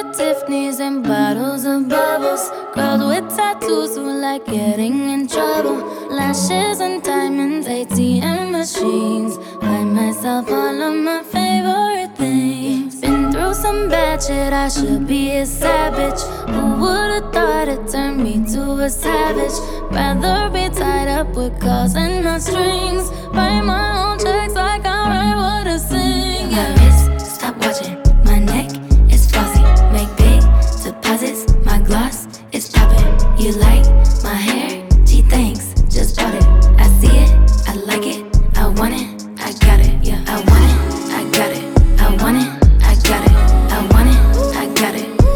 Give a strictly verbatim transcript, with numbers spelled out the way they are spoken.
with Tiffany's and bottles of bubbles. Girls with tattoos who like getting in trouble. Lashes and diamonds, A T M machines. Buy myself all of my favorite things. Been through some bad shit, I should be a savage. Who would've thought it turned me to a savage? Rather be tied up with calls and not strings. Write my own checks like I write what I sing. Yeah. Stop watching.